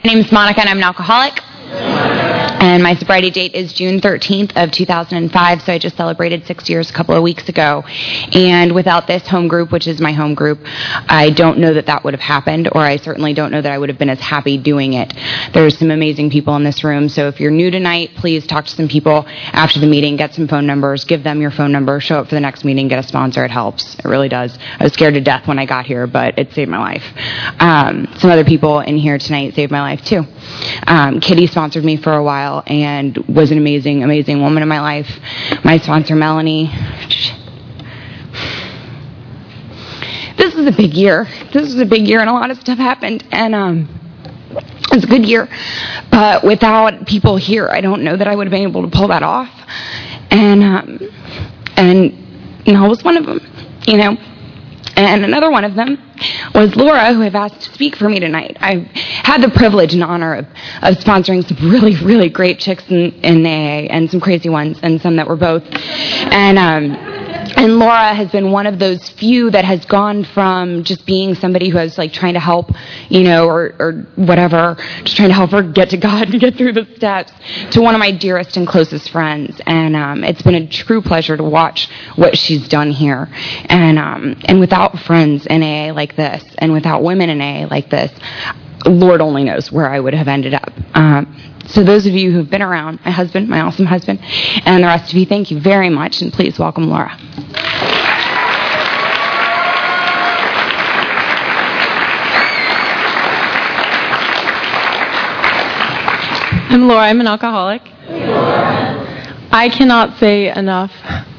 My name is Monica, and I'm an alcoholic. And my sobriety date is June 13th of 2005, so I just celebrated 6 years a couple of weeks ago. And without this home group, which is my home group, I don't know that would have happened, or I certainly don't know that I would have been as happy doing it. There's some amazing people in this room, so if you're new tonight, please talk to some people after the meeting, get some phone numbers, give them your phone number, show up for the next meeting, get a sponsor. It helps. It really does. I was scared to death when I got here, but it saved my life. Some other people in here tonight saved my life, too. Kitty sponsored me for a while and was an amazing, amazing woman in my life. My sponsor, Melanie. This was a big year. And a lot of stuff happened. And it was a good year. But without people here, I don't know that I would have been able to pull that off. And Mel was one of them, you know. And another one of them was Laura, who I've asked to speak for me tonight. I had the privilege and honor of sponsoring some really, really great chicks in AA, and some crazy ones, and some that were both. And Laura has been one of those few that has gone from just being somebody who was like trying to help, you know, or whatever, just trying to help her get to God and get through the steps, to one of my dearest and closest friends. And it's been a true pleasure to watch what she's done here. And without friends in AA like this, and without women in AA like this, Lord only knows where I would have ended up. So those of you who've been around, my husband, my awesome husband, and the rest of you, thank you very much, and please welcome Laura. I'm Laura. I'm an alcoholic. I cannot say enough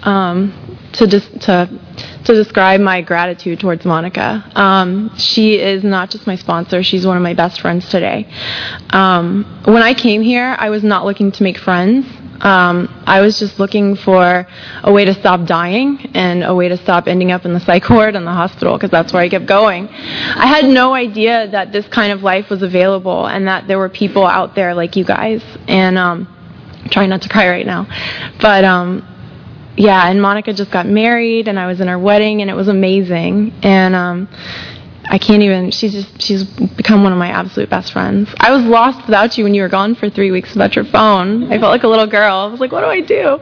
to describe my gratitude towards Monica. She is not just my sponsor, she's one of my best friends today. When I came here, I was not looking to make friends. I was just looking for a way to stop dying and a way to stop ending up in the psych ward and the hospital, because that's where I kept going. I had no idea that this kind of life was available and that there were people out there like you guys. And I'm trying not to cry right now. But yeah, and Monica just got married, and I was in her wedding, and it was amazing. And I can't even, she's become one of my absolute best friends. I was lost without you when you were gone for 3 weeks without your phone. I felt like a little girl. I was like, what do I do?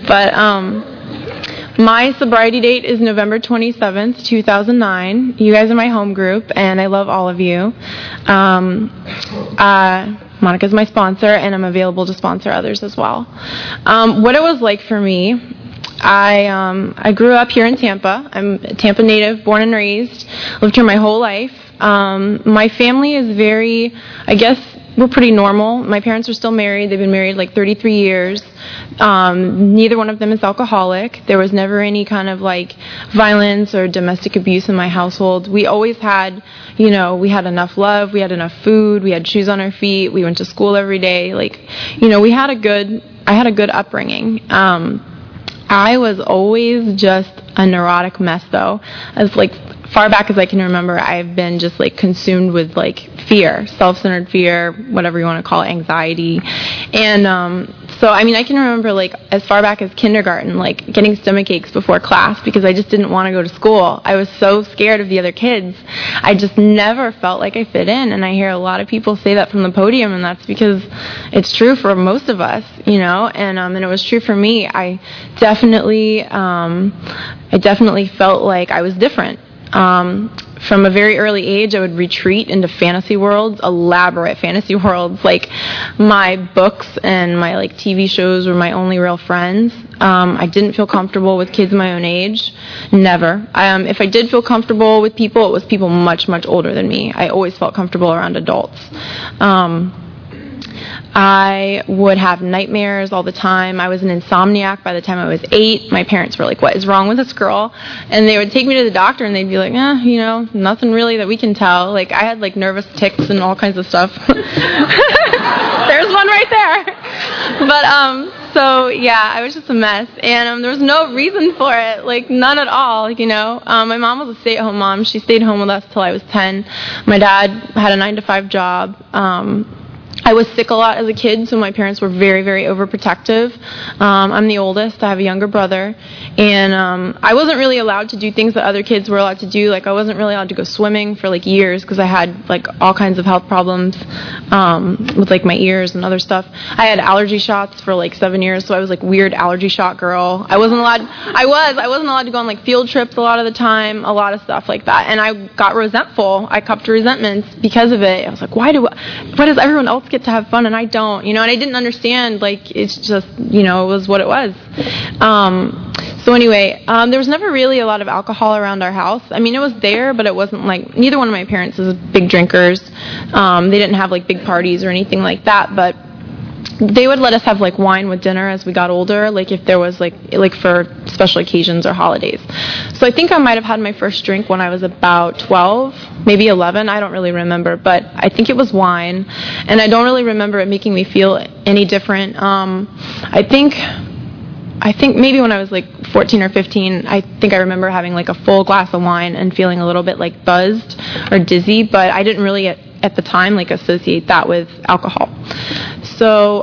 But my sobriety date is November 27th, 2009. You guys are my home group, and I love all of you. Monica's my sponsor, and I'm available to sponsor others as well. What it was like for me, I grew up here in Tampa. I'm a Tampa native, born and raised, lived here my whole life. My family is very, I guess, we're pretty normal. My parents are still married. They've been married like 33 years. Neither one of them is alcoholic. There was never any kind of like violence or domestic abuse in my household. We always had, you know, we had enough love. We had enough food. We had shoes on our feet. We went to school every day. Like, you know, I had a good upbringing. I was always just a neurotic mess, though. As like far back as I can remember, I've been just like consumed with like fear, self-centered fear, whatever you want to call it, anxiety. And so, I mean, I can remember like as far back as kindergarten, like getting stomach aches before class because I just didn't want to go to school. I was so scared of the other kids. I just never felt like I fit in. And I hear a lot of people say that from the podium, and that's because it's true for most of us, you know, and it was true for me. I definitely felt like I was different. From a very early age, I would retreat into fantasy worlds, elaborate fantasy worlds. Like, my books and my like TV shows were my only real friends. I didn't feel comfortable with kids my own age. Never. If I did feel comfortable with people, it was people much, much older than me. I always felt comfortable around adults. I would have nightmares all the time. I was an insomniac by the time I was 8. My parents were like, what is wrong with this girl? And they would take me to the doctor, and they'd be like, you know, nothing really that we can tell. Like, I had like nervous tics and all kinds of stuff. There's one right there. But so yeah, I was just a mess, and there was no reason for it, like none at all, you know. My mom was a stay-at-home mom. She stayed home with us till I was 10. My dad had a 9-to-5 job. I was sick a lot as a kid, so my parents were very, very overprotective. I'm the oldest. I have a younger brother. And I wasn't really allowed to do things that other kids were allowed to do. Like, I wasn't really allowed to go swimming for, like, years because I had, like, all kinds of health problems with, like, my ears and other stuff. I had allergy shots for, like, 7 years, so I was, like, weird allergy shot girl. I wasn't allowed to go on, like, field trips a lot of the time, a lot of stuff like that. And I got resentful. I cupped resentments because of it. I was like, why does everyone else get to have fun and I don't, and I didn't understand, like, it's just, it was what it was. So anyway, there was never really a lot of alcohol around our house. I mean, it was there, but it wasn't like, neither one of my parents was big drinkers. They didn't have, like, big parties or anything like that, but they would let us have, like, wine with dinner as we got older, like, if there was, like for special occasions or holidays. So I think I might have had my first drink when I was about 12, maybe 11. I don't really remember, but I think it was wine, and I don't really remember it making me feel any different. I think maybe when I was, like, 14 or 15, I think I remember having, like, a full glass of wine and feeling a little bit, like, buzzed or dizzy, but I didn't really at the time, like, associate that with alcohol. So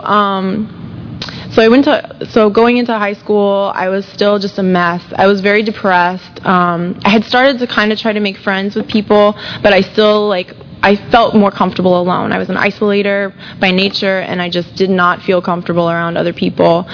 going into high school, I was still just a mess. I was very depressed. I had started to kind of try to make friends with people, but I still, like, I felt more comfortable alone. I was an isolator by nature, and I just did not feel comfortable around other people.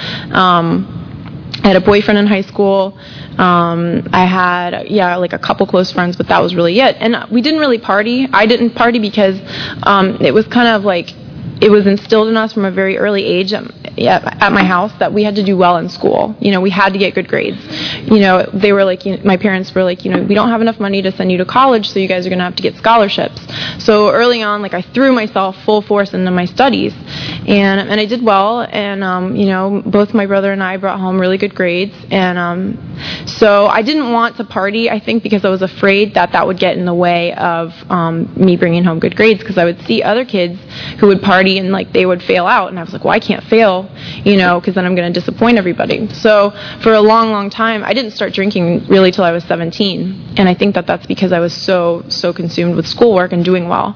I had a boyfriend in high school. I had, like, a couple close friends, but that was really it. And we didn't really party. I didn't party because it was kind of like, it was instilled in us from a very early age at my house that we had to do well in school. We had to get good grades. They were like, my parents were like, we don't have enough money to send you to college, so you guys are going to have to get scholarships. So early on, like, I threw myself full force into my studies, and I did well, and, both my brother and I brought home really good grades, and so I didn't want to party, I think, because I was afraid that would get in the way of me bringing home good grades, because I would see other kids who would party and, like, they would fail out, and I was like, well, I can't fail, because then I'm going to disappoint everybody. So for a long, long time, I didn't start drinking really till I was 17, and I think that's because I was so consumed with schoolwork and doing well.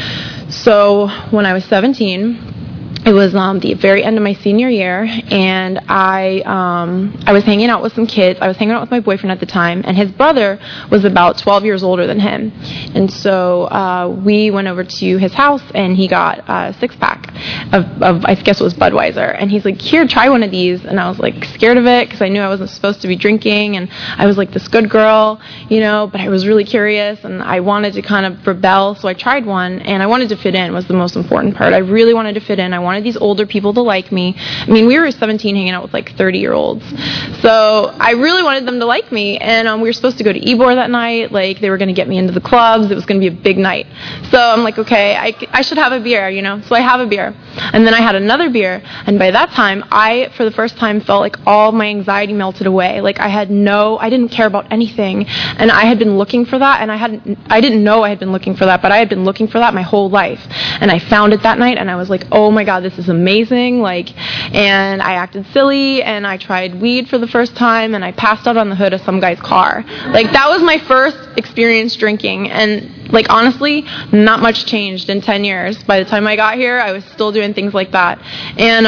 So when I was 17, it was the very end of my senior year, and I was hanging out with some kids. I was hanging out with my boyfriend at the time, and his brother was about 12 years older than him. And so we went over to his house, and he got a six-pack of I guess it was Budweiser. And he's like, here, try one of these. And I was, like, scared of it because I knew I wasn't supposed to be drinking, and I was, like, this good girl, but I was really curious, and I wanted to kind of rebel. So I tried one, and I wanted to fit in was the most important part. I really wanted to fit in. I wanted these older people to like me. I mean, we were 17 hanging out with, like, 30-year-olds. So I really wanted them to like me, and we were supposed to go to Ybor that night. Like, they were going to get me into the clubs. It was going to be a big night. So I'm like, okay, I should have a beer, So I have a beer. And then I had another beer, and by that time, I, for the first time, felt like all my anxiety melted away. Like, I didn't care about anything, and I had been looking for that, and I didn't know I had been looking for that, but I had been looking for that my whole life. And I found it that night, and I was like, oh my God, this is amazing. Like, and I acted silly, and I tried weed for the first time, and I passed out on the hood of some guy's car. Like, that was my first experience drinking, and, like, honestly, not much changed in 10 years. By the time I got here, I was still doing things like that. And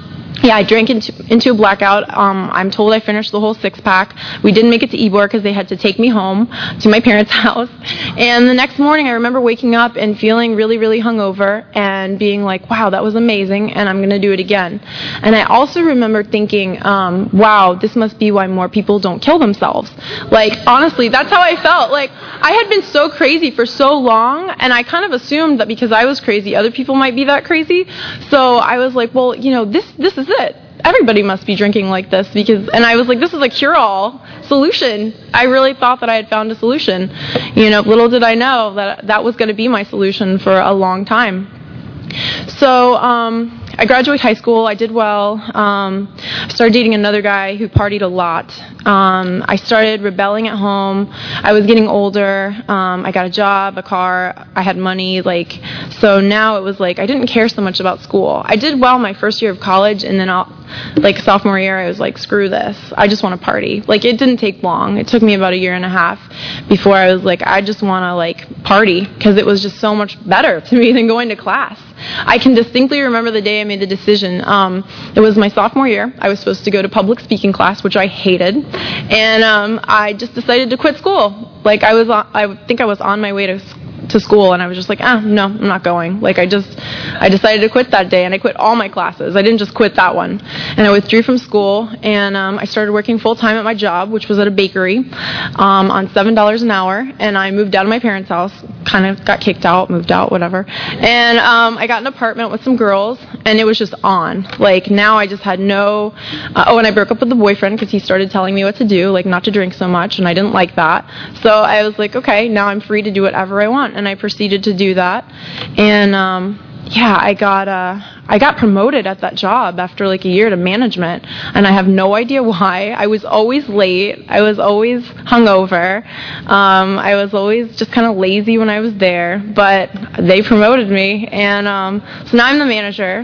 I drank into a blackout. I'm told I finished the whole six-pack. We didn't make it to Ybor because they had to take me home to my parents' house. And the next morning, I remember waking up and feeling really, really hungover and being like, wow, that was amazing, and I'm going to do it again. And I also remember thinking, wow, this must be why more people don't kill themselves. Like, honestly, that's how I felt. Like, I had been so crazy for so long, and I kind of assumed that because I was crazy, other people might be that crazy. So I was like, well, this is it. Everybody must be drinking like this, and I was like, this is a cure-all solution. I really thought that I had found a solution. Little did I know that was going to be my solution for a long time. So I graduated high school. I did well. I started dating another guy who partied a lot. I started rebelling at home. I was getting older. I got a job, a car. I had money. So now it was like I didn't care so much about school. I did well my first year of college, and then sophomore year, I was like, screw this. I just want to party. Like, it didn't take long. It took me about a year and a half before I was like, I just want to, party, because it was just so much better to me than going to class. I can distinctly remember the day I made the decision. It was my sophomore year. I was supposed to go to public speaking class, which I hated, and I just decided to quit school. Like I think I was on my way to school, and I was just like, no, I'm not going. Like I decided to quit that day, and I quit all my classes. I didn't just quit that one. And I withdrew from school, and I started working full-time at my job, which was at a bakery, on $7 an hour, and I moved out of my parents' house, kind of got kicked out, moved out, whatever. And I got an apartment with some girls, and it was just on. Like now I just had no, and I broke up with the boyfriend because he started telling me what to do, like not to drink so much, and I didn't like that. So I was like, okay, now I'm free to do whatever I want. And I proceeded to do that, and I got promoted at that job after like a year to management, and I have no idea why. I was always late. I was always hungover. I was always just kind of lazy when I was there, but they promoted me, and so now I'm the manager,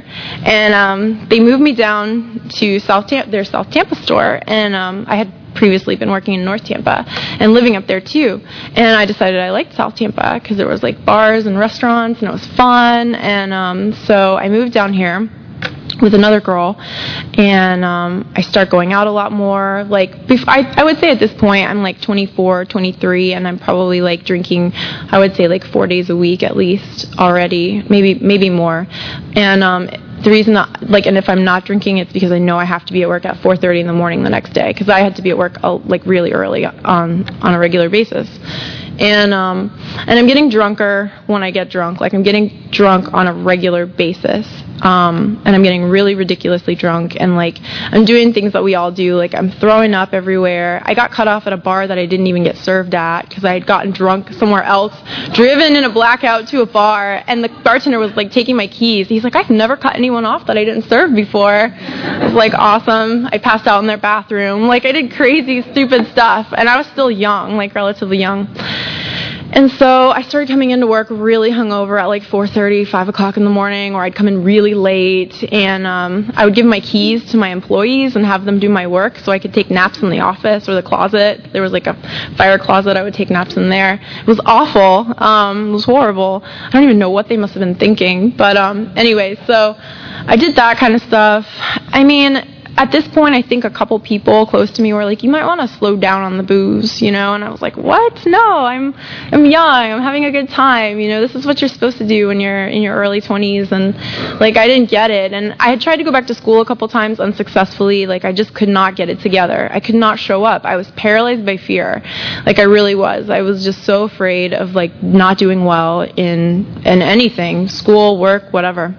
and they moved me down to their South Tampa store, and I had previously been working in North Tampa and living up there too, and I decided I liked South Tampa because there was like bars and restaurants and it was fun, and so I moved down here with another girl, and I start going out a lot more. Like I would say at this point I'm like 24, 23, and I'm probably like drinking, I would say like 4 days a week at least already, maybe more. And the reason and if I'm not drinking, it's because I know I have to be at work at 4:30 in the morning the next day, because I had to be at work like really early on a regular basis. And I'm getting drunker when I get drunk. Like I'm getting drunk on a regular basis. And I'm getting really ridiculously drunk, and like I'm doing things that we all do. Like I'm throwing up everywhere. I got cut off at a bar that I didn't even get served at because I had gotten drunk somewhere else, driven in a blackout to a bar, and the bartender was like taking my keys. He's like, I've never cut anyone off that I didn't serve before. It was like awesome. I passed out in their bathroom. Like I did crazy, stupid stuff, and I was still young, like relatively young. And so I started coming into work really hungover at like 4:30, 5 o'clock in the morning, or I'd come in really late, and I would give my keys to my employees and have them do my work so I could take naps in the office or the closet. There was like a fire closet. I would take naps in there. It was awful. It was horrible. I don't even know what they must have been thinking. But anyway, so I did that kind of stuff. I mean, at this point, I think a couple people close to me were like, you might want to slow down on the booze, you know? And I was like, what? No, I'm young. I'm having a good time. You know, this is what you're supposed to do when you're in your early 20s. And, like, I didn't get it. And I had tried to go back to school a couple times unsuccessfully. Like, I just could not get it together. I could not show up. I was paralyzed by fear. Like, I really was. I was just so afraid of, like, not doing well in anything, school, work, whatever.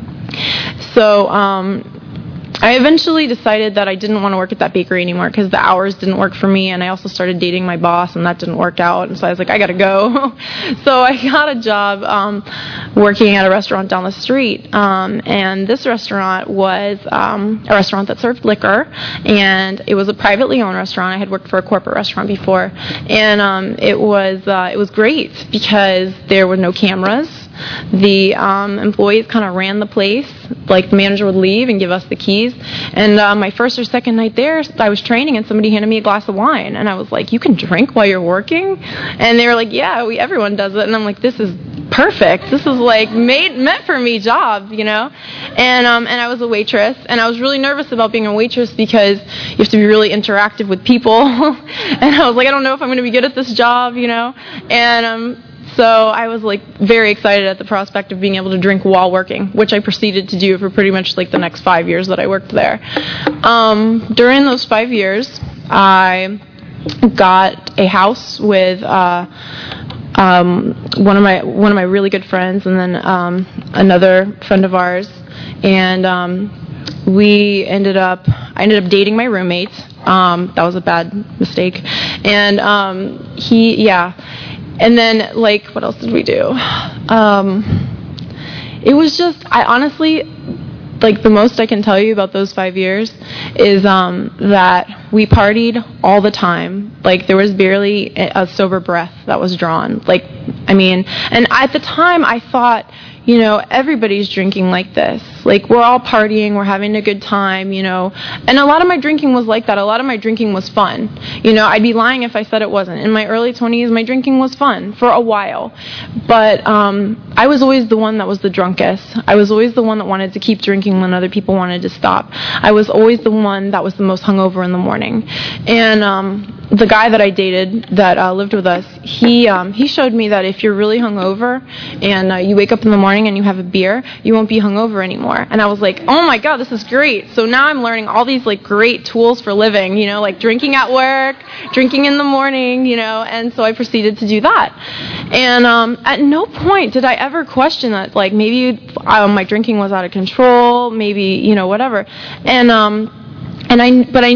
So, I eventually decided that I didn't want to work at that bakery anymore because the hours didn't work for me, and I also started dating my boss, and that didn't work out, and so I was like, I gotta go. So I got a job working at a restaurant down the street, and this restaurant was a restaurant that served liquor, and it was a privately owned restaurant. I had worked for a corporate restaurant before, and it was great because there were no cameras. The employees kind of ran the place. Like, the manager would leave and give us the keys. And my first or second night there, I was training, and somebody handed me a glass of wine. And I was like, you can drink while you're working? And they were like, yeah, everyone does it. And I'm like, this is perfect. This is like meant for me job, you know? And I was a waitress. And I was really nervous about being a waitress because you have to be really interactive with people. And I was like, I don't know if I'm going to be good at this job, you know? And so I was like very excited at the prospect of being able to drink while working, which I proceeded to do for pretty much like the next 5 years that I worked there. During those 5 years, I got a house with one of my really good friends, and then another friend of ours, and I ended up dating my roommate. That was a bad mistake, and And then, like, what else did we do? It was just, I honestly, like, the most I can tell you about those 5 years is that we partied all the time. Like, there was barely a sober breath that was drawn. Like, I mean, and at the time I thought, you know, everybody's drinking like this. Like, we're all partying, we're having a good time, you know. And a lot of my drinking was like that. A lot of my drinking was fun. You know, I'd be lying if I said it wasn't. In my early 20s, my drinking was fun for a while. But I was always the one that was the drunkest. I was always the one that wanted to keep drinking when other people wanted to stop. I was always the one that was the most hungover in the morning. And the guy that I dated that lived with us, he showed me that if you're really hungover and you wake up in the morning and you have a beer, you won't be hungover anymore. And I was like, oh my God, this is great. So now I'm learning all these like great tools for living, you know, like drinking at work, drinking in the morning, you know, and so I proceeded to do that. And at no point did I ever question that, like, maybe my drinking was out of control, maybe, you know, whatever. And I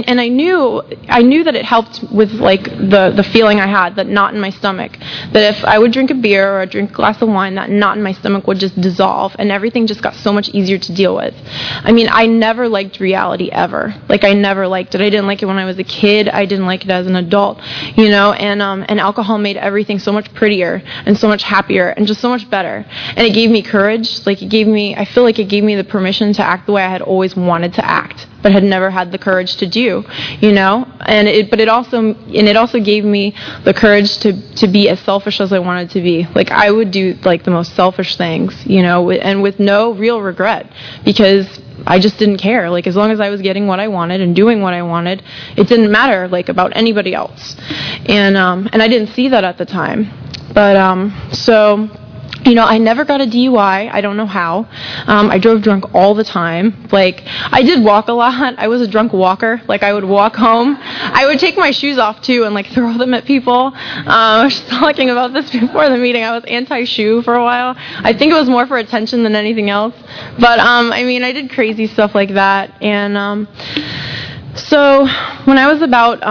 knew that it helped with like the feeling I had, that knot in my stomach, that if I would drink a beer or drink a glass of wine, that knot in my stomach would just dissolve and everything just got so much easier to deal with. I mean, I never liked reality ever. Like, I never liked it. I didn't like it when I was a kid. I didn't like it as an adult, you know, and alcohol made everything so much prettier and so much happier and just so much better. And it gave me courage. Like, I feel like it gave me the permission to act the way I had always wanted to act, but had never had the courage to do, you know. And it also gave me the courage to be as selfish as I wanted to be. Like, I would do like the most selfish things, you know, and with no real regret, because I just didn't care. Like, as long as I was getting what I wanted and doing what I wanted, it didn't matter like about anybody else. And I didn't see that at the time. But so, you know, I never got a DUI. I don't know how. I drove drunk all the time. Like, I did walk a lot. I was a drunk walker. Like, I would walk home. I would take my shoes off, too, and, like, throw them at people. I was talking about this before the meeting. I was anti-shoe for a while. I think it was more for attention than anything else. But, I mean, I did crazy stuff like that. And so when I was about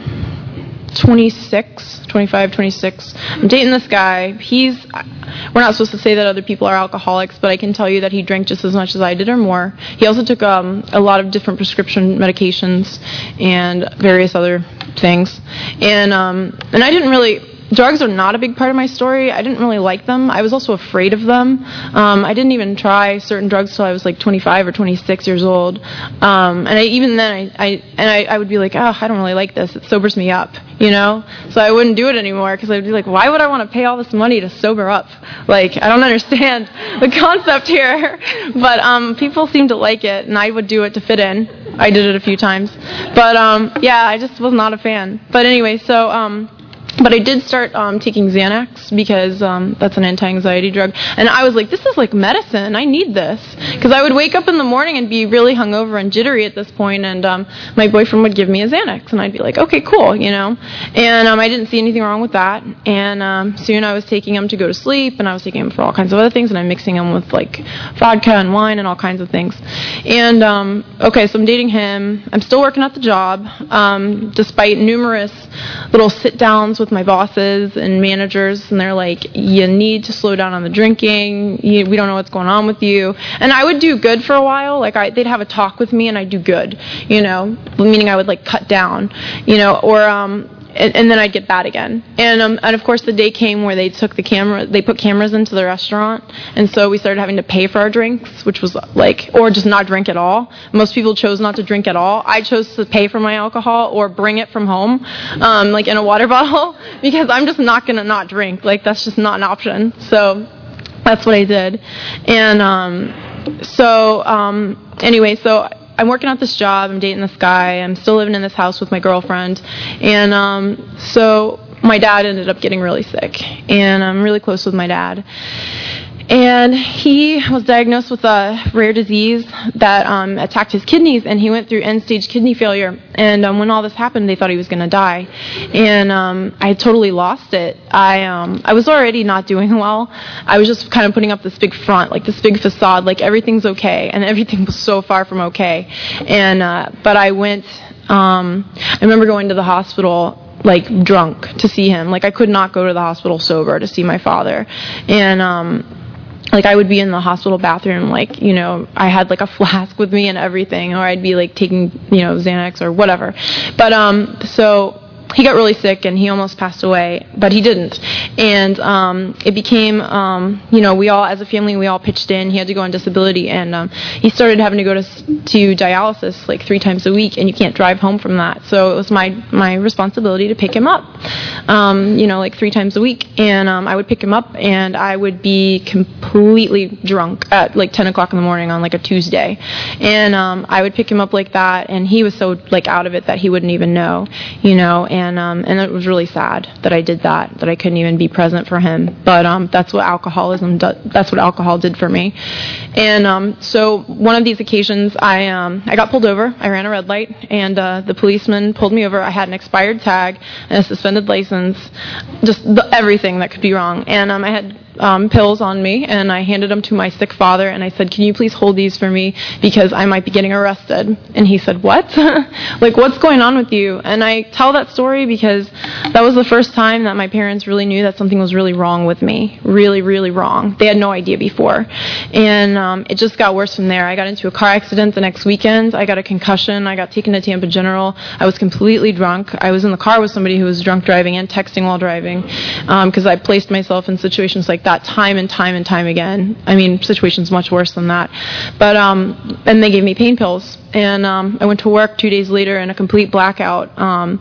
25, 26. I'm dating this guy. We're not supposed to say that other people are alcoholics, but I can tell you that he drank just as much as I did or more. He also took a lot of different prescription medications and various other things. And I didn't really... Drugs are not a big part of my story. I didn't really like them. I was also afraid of them. I didn't even try certain drugs till I was like 25 or 26 years old. And I would be like, oh, I don't really like this. It sobers me up, you know? So I wouldn't do it anymore because I'd be like, why would I want to pay all this money to sober up? Like, I don't understand the concept here. But people seem to like it, and I would do it to fit in. I did it a few times. But yeah, I just was not a fan. But anyway, so... But I did start taking Xanax because that's an anti-anxiety drug. And I was like, this is like medicine. I need this. Because I would wake up in the morning and be really hungover and jittery at this point, and my boyfriend would give me a Xanax. And I'd be like, okay, cool, you know. And I didn't see anything wrong with that. And soon I was taking him to go to sleep, and I was taking him for all kinds of other things, and I'm mixing him with like vodka and wine and all kinds of things. And, okay, so I'm dating him. I'm still working at the job, despite numerous little sit-downs with my bosses and managers, and they're like, you need to slow down on the drinking, we don't know what's going on with you. And I would do good for a while. Like, they'd have a talk with me and I'd do good, you know, meaning I would like cut down, you know, or and then I'd get bad again. And of course the day came where they put cameras into the restaurant, and so we started having to pay for our drinks, which was like, or just not drink at all. Most people chose not to drink at all. I chose to pay for my alcohol or bring it from home, like in a water bottle, because I'm just not gonna not drink. Like, that's just not an option. So that's what I did. And anyway, so I'm working at this job, I'm dating this guy, I'm still living in this house with my girlfriend, and so my dad ended up getting really sick, and I'm really close with my dad. And he was diagnosed with a rare disease that attacked his kidneys, and he went through end-stage kidney failure. And when all this happened, they thought he was going to die. And I totally lost it. I was already not doing well. I was just kind of putting up this big front, like this big facade, like everything's okay. And everything was so far from okay. And but I went, I remember going to the hospital like drunk to see him. Like, I could not go to the hospital sober to see my father. And like, I would be in the hospital bathroom, like, you know, I had like a flask with me and everything, or I'd be like taking, you know, Xanax or whatever. But so he got really sick and he almost passed away, but he didn't. And it became, we all, as a family, we all pitched in. He had to go on disability, and he started having to go to dialysis like 3 times a week, and you can't drive home from that. So it was my responsibility to pick him up, like 3 times a week. And I would pick him up, and I would be completely drunk at like 10 o'clock in the morning on like a Tuesday. And I would pick him up like that, and he was so like out of it that he wouldn't even know, and it was really sad that I did that I couldn't even be present for him. But that's what alcoholism does. That's what alcohol did for me. And so one of these occasions, I got pulled over. I ran a red light, and the policeman pulled me over. I had an expired tag and a suspended license, just everything that could be wrong. And I had pills on me, and I handed them to my sick father, and I said, "Can you please hold these for me because I might be getting arrested?" And he said, "What? Like, what's going on with you?" And I tell that story because that was the first time that my parents really knew that something was really wrong with me. Really, really wrong. They had no idea before. And it just got worse from there. I got into a car accident the next weekend. I got a concussion. I got taken to Tampa General. I was completely drunk. I was in the car with somebody who was drunk driving and texting while driving, because I placed myself in situations like that time and time and time again. I mean, situations much worse than that. But and they gave me pain pills. And I went to work 2 days later in a complete blackout.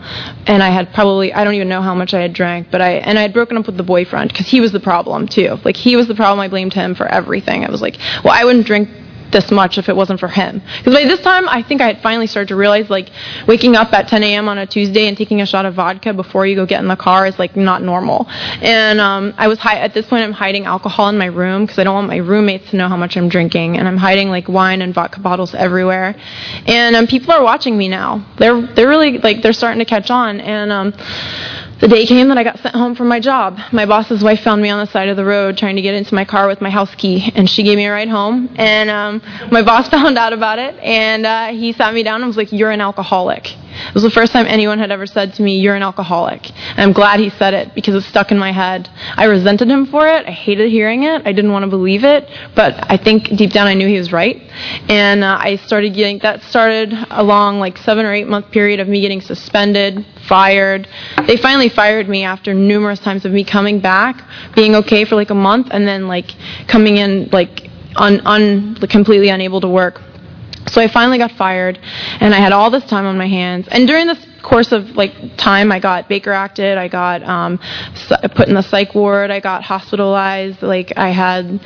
And I had I don't even know how much I had drank, but I had broken up with the boyfriend because he was the problem too. Like, he was the problem. I blamed him for everything. I was like, well, I wouldn't drink this much if it wasn't for him. Because by this time, I think I had finally started to realize, like, waking up at 10 a.m. on a Tuesday and taking a shot of vodka before you go get in the car is, like, not normal. And I was at this point, I'm hiding alcohol in my room because I don't want my roommates to know how much I'm drinking. And I'm hiding, like, wine and vodka bottles everywhere. And people are watching me now. They're really, like, they're starting to catch on. And the day came that I got sent home from my job. My boss's wife found me on the side of the road trying to get into my car with my house key, and she gave me a ride home. And my boss found out about it, and he sat me down and was like, "You're an alcoholic." It was the first time anyone had ever said to me, "You're an alcoholic." And I'm glad he said it because it stuck in my head. I resented him for it. I hated hearing it. I didn't want to believe it, but I think deep down I knew he was right. And I started that started a long, like, 7 or 8 month period of me getting suspended, fired. They finally fired me after numerous times of me coming back, being okay for like a month, and then like coming in like completely unable to work. So I finally got fired, and I had all this time on my hands. And during this course of like time, I got Baker acted, I got put in the psych ward, I got hospitalized, like I had,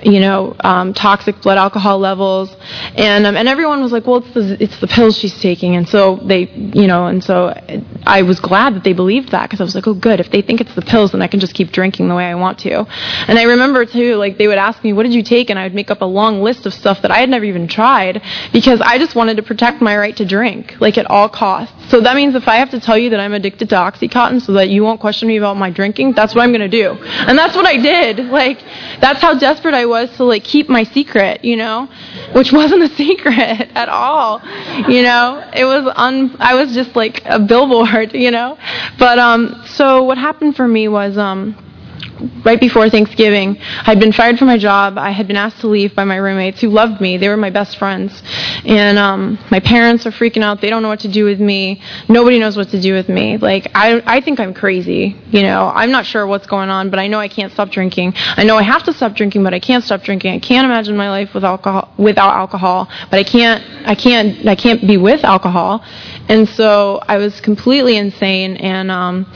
toxic blood alcohol levels, and everyone was like, well, it's the pills she's taking, and so they, and so I was glad that they believed that, because I was like, oh good, if they think it's the pills, then I can just keep drinking the way I want to. And I remember too, like they would ask me, what did you take? And I would make up a long list of stuff that I had never even tried, because I just wanted to protect my right to drink, like at all costs. So that means if I have to tell you that I'm addicted to OxyContin so that you won't question me about my drinking, that's what I'm going to do. And that's what I did. Like, that's how desperate I was to, like, keep my secret, which wasn't a secret at all. It was I was just like a billboard, But, so what happened for me was, right before Thanksgiving, I'd been fired from my job. I had been asked to leave by my roommates who loved me. They were my best friends. And my parents are freaking out. They don't know what to do with me. Nobody knows what to do with me. Like, I think I'm crazy. I'm not sure what's going on, but I know I can't stop drinking. I know I have to stop drinking, but I can't stop drinking. I can't imagine my life without alcohol, but I can't be with alcohol. And so I was completely insane, and I'm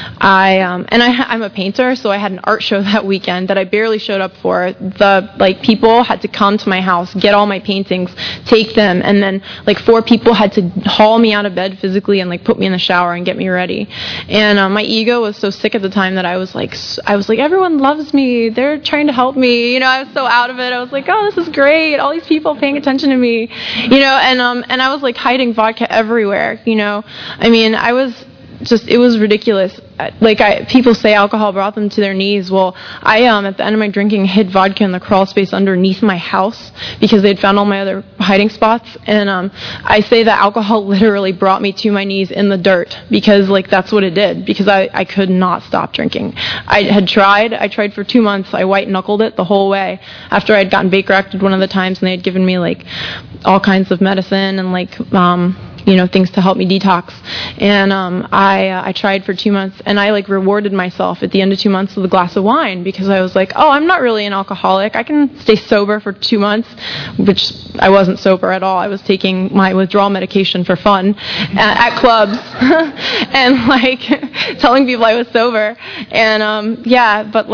a painter, so I had an art show that weekend that I barely showed up for. People had to come to my house, get all my paintings, take them, and then 4 people had to haul me out of bed physically and put me in the shower and get me ready. And my ego was so sick at the time that I was like, everyone loves me. They're trying to help me. I was so out of it. I was like, oh, this is great. All these people paying attention to me. And I was hiding vodka everywhere. I mean, it was ridiculous. People say alcohol brought them to their knees. Well, I, at the end of my drinking, hid vodka in the crawl space underneath my house because they'd found all my other hiding spots. And I say that alcohol literally brought me to my knees in the dirt because, that's what it did, because I could not stop drinking. I tried for 2 months. I white-knuckled it the whole way after I'd gotten Baker acted one of the times, and they had given me, all kinds of medicine and, things to help me detox. And I tried for 2 months, and I rewarded myself at the end of 2 months with a glass of wine, because I was like, oh, I'm not really an alcoholic. I can stay sober for 2 months, which I wasn't sober at all. I was taking my withdrawal medication for fun at clubs and telling people I was sober. And but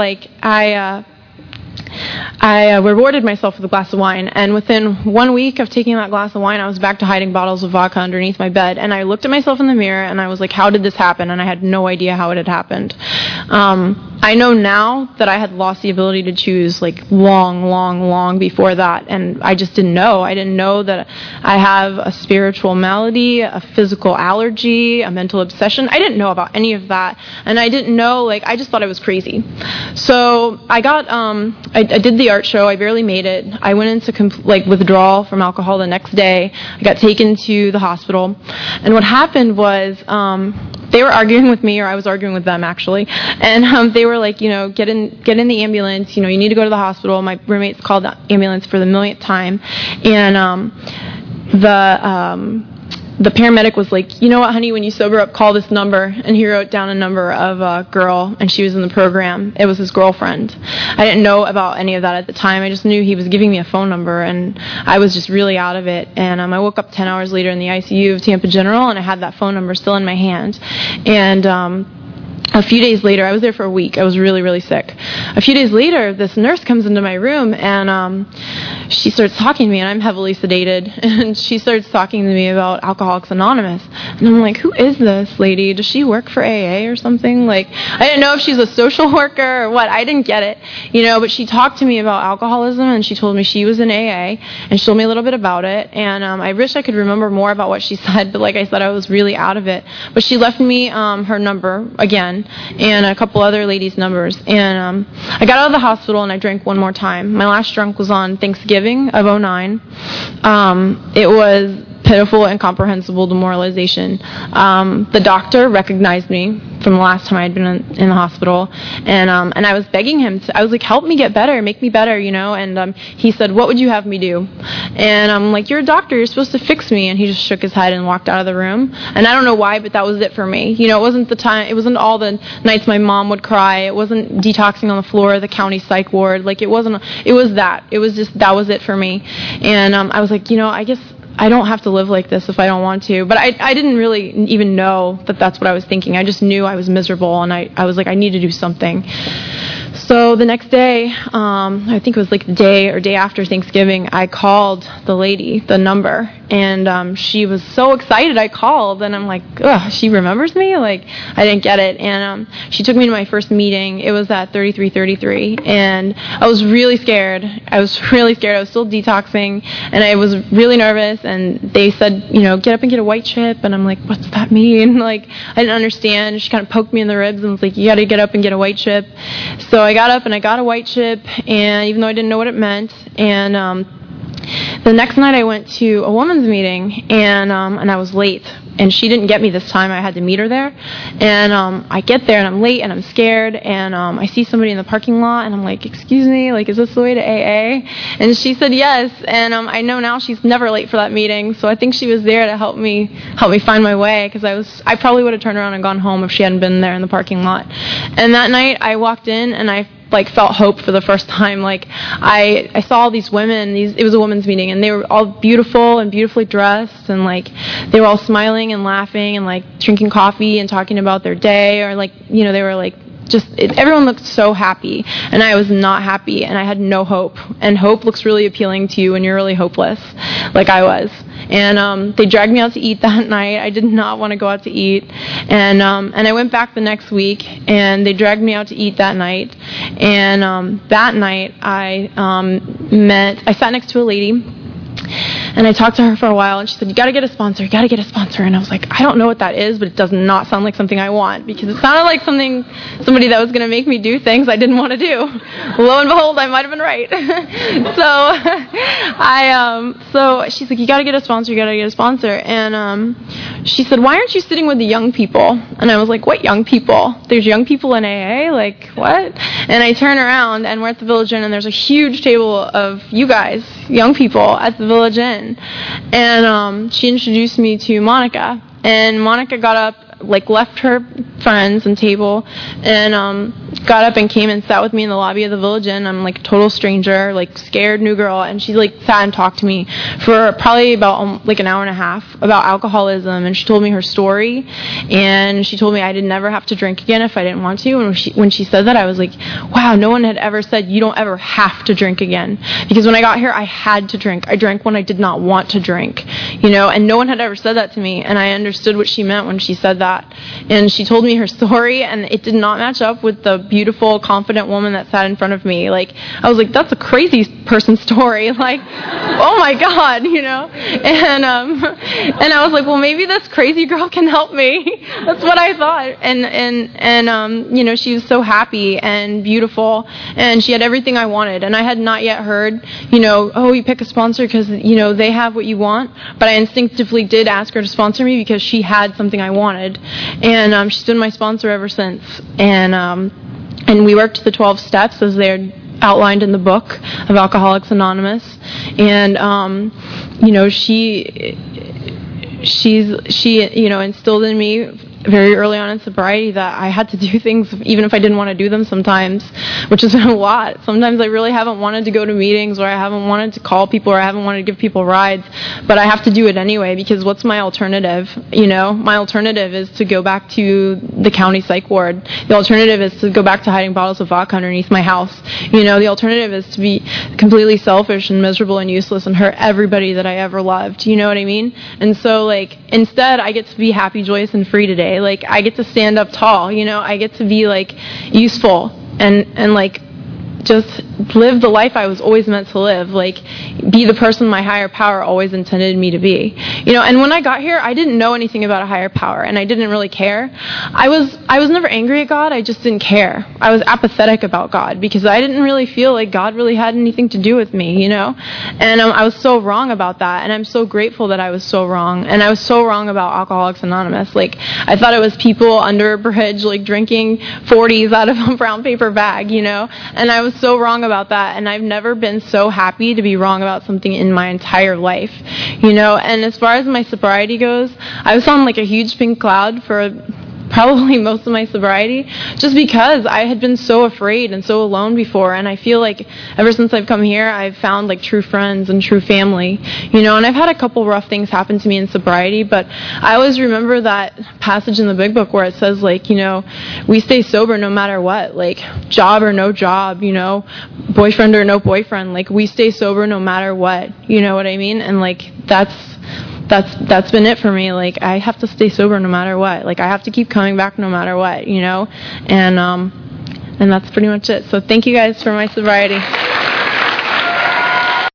I rewarded myself with a glass of wine, and within 1 week of taking that glass of wine, I was back to hiding bottles of vodka underneath my bed, and I looked at myself in the mirror, and I was like, how did this happen? And I had no idea how it had happened. I know now that I had lost the ability to choose long before that, and I just didn't know. I didn't know that I have a spiritual malady, a physical allergy, a mental obsession. I didn't know about any of that, and I didn't know, I just thought I was crazy. So I got, I did the art show. I barely made it. I went into withdrawal from alcohol the next day. I got taken to the hospital, and what happened was they were arguing with me, or I was arguing with them actually, and they were like, get in the ambulance. You need to go to the hospital. My roommates called the ambulance for the millionth time, and the paramedic was like, you know what, honey, when you sober up, call this number. And he wrote down a number of a girl, and she was in the program. It was his girlfriend. I didn't know about any of that at the time. I just knew he was giving me a phone number, and I was just really out of it. And I woke up 10 hours later in the ICU of Tampa General, and I had that phone number still in my hand. And a few days later, I was there for a week. I was really, really sick. A few days later, this nurse comes into my room, and she starts talking to me, and I'm heavily sedated, and she starts talking to me about Alcoholics Anonymous. And I'm like, who is this lady? Does she work for AA or something? I didn't know if she's a social worker or what. I didn't get it, but she talked to me about alcoholism, and she told me she was in AA, and she told me a little bit about it. And I wish I could remember more about what she said, but like I said, I was really out of it. But she left me her number again, and a couple other ladies' numbers. And I got out of the hospital, and I drank one more time. My last drunk was on Thanksgiving of 2009. It was pitiful, incomprehensible demoralization. The doctor recognized me from the last time I had been in the hospital, and I was begging him I was like, help me get better, make me better, and he said, what would you have me do? And I'm like, you're a doctor, you're supposed to fix me. And he just shook his head and walked out of the room. And I don't know why, but that was it for me. It wasn't all the nights my mom would cry. It wasn't detoxing on the floor of the county psych ward. That was it for me. And I was like, I guess I don't have to live like this if I don't want to. But I didn't really even know that that's what I was thinking. I just knew I was miserable, and I was like, I need to do something. So the next day, I think it was the day after Thanksgiving, I called the lady, the number, and she was so excited I called, and I'm like, ugh, she remembers me? I didn't get it. And she took me to my first meeting. It was at 3333, and I was really scared. I was still detoxing, and I was really nervous, and they said, get up and get a white chip, and I'm like, what's that mean? I didn't understand. She kind of poked me in the ribs and was like, you got to get up and get a white chip. So I got up and I got a white chip, and even though I didn't know what it meant, and the next night I went to a woman's meeting, and I was late, and she didn't get me this time. I had to meet her there, and I get there, and I'm late, and I'm scared, and I see somebody in the parking lot, and I'm like, excuse me, is this the way to AA? And she said yes, and I know now she's never late for that meeting, so I think she was there to help me find my way, because I probably would have turned around and gone home if she hadn't been there in the parking lot. And that night I walked in, and I felt hope for the first time. I saw all these women, it was a women's meeting, and they were all beautiful and beautifully dressed, and they were all smiling and laughing and drinking coffee and talking about their day, or they were everyone looked so happy, and I was not happy, and I had no hope. And hope looks really appealing to you when you're really hopeless, like I was. And they dragged me out to eat that night. I did not want to go out to eat, and I went back the next week, and they dragged me out to eat that night. And that night I sat next to a lady, and I talked to her for a while, and she said, you got to get a sponsor. And I was like, I don't know what that is, but it does not sound like something I want, because it sounded like somebody that was going to make me do things I didn't want to do. Lo and behold, I might have been right. So she's like, you got to get a sponsor. And she said, "Why aren't you sitting with the young people?" And I was like, "What young people? There's young people in AA? Like, what?" And I turn around, and we're at the Village Inn, and there's a huge table of you guys, young people, at the Village Inn. And she introduced me to Monica. And Monica got up, like, left her friends and table, and got up and came and sat with me in the lobby of the Village Inn. I'm like a total stranger, like scared new girl, and she like sat and talked to me for probably about like an hour and a half about alcoholism, and she told me her story, and she told me I did never have to drink again if I didn't want to. And when she said that, I was like, wow, no one had ever said you don't ever have to drink again, because when I got here I had to drink. I drank when I did not want to drink, you know, and no one had ever said that to me, and I understood what she meant when she said that. And she told me her story, and it did not match up with the beautiful, confident woman that sat in front of me. Like, I was like, that's a crazy person's story. Like, oh my God, you know? And I was like, well, maybe this crazy girl can help me. That's what I thought. And you know, she was so happy and beautiful, and she had everything I wanted. And I had not yet heard, you know, oh, you pick a sponsor because, you know, they have what you want. But I instinctively did ask her to sponsor me because she had something I wanted. And she's been my sponsor ever since. And we worked the 12 steps as they're outlined in the book of Alcoholics Anonymous. And you know, she you know, instilled in me very early on in sobriety that I had to do things even if I didn't want to do them sometimes, which has been a lot. Sometimes I really haven't wanted to go to meetings, or I haven't wanted to call people, or I haven't wanted to give people rides, but I have to do it anyway, because what's my alternative? You know, my alternative is to go back to the county psych ward. The alternative is to go back to hiding bottles of vodka underneath my house. You know, the alternative is to be completely selfish and miserable and useless and hurt everybody that I ever loved. You know what I mean? And so, like, instead I get to be happy, joyous, and free today. Like, I get to stand up tall, you know, I get to be, like, useful and like, just live the life I was always meant to live, like, be the person my higher power always intended me to be. You know, and when I got here, I didn't know anything about a higher power, and I didn't really care. I was never angry at God, I just didn't care. I was apathetic about God, because I didn't really feel like God really had anything to do with me, you know? And I was so wrong about that, and I'm so grateful that I was so wrong. And I was so wrong about Alcoholics Anonymous. Like, I thought it was people under a bridge, like, drinking 40s out of a brown paper bag, you know? And I was so wrong about that, and I've never been so happy to be wrong about something in my entire life, you know. And as far as my sobriety goes, I was on like a huge pink cloud for probably most of my sobriety, just because I had been so afraid and so alone before. And I feel like ever since I've come here, I've found like true friends and true family, you know. And I've had a couple rough things happen to me in sobriety, but I always remember that passage in the Big Book where it says, like, you know, we stay sober no matter what, like job or no job, you know, boyfriend or no boyfriend, like we stay sober no matter what, you know what I mean? And like that's been it for me. Like, I have to stay sober no matter what. Like, I have to keep coming back no matter what, you know? And that's pretty much it. So thank you guys for my sobriety.